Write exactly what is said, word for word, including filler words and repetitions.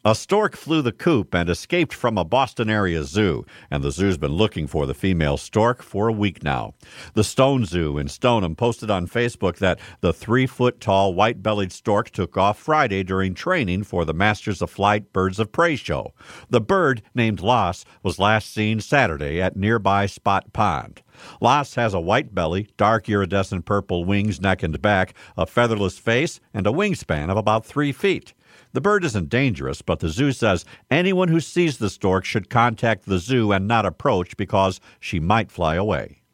A stork flew the coop and escaped from a Boston area zoo, and the zoo's been looking for the female stork for a week now. The Stone Zoo in Stoneham posted on Facebook that the three-foot-tall white-bellied stork took off Friday during training for the Masters of Flight Birds of Prey show. The bird, named Lass, was last seen Saturday at nearby Spot Pond. Lass has a white belly, dark iridescent purple wings, neck and back, a featherless face, and a wingspan of about three feet. The bird isn't dangerous, but the zoo says anyone who sees the stork should contact the zoo and not approach because she might fly away.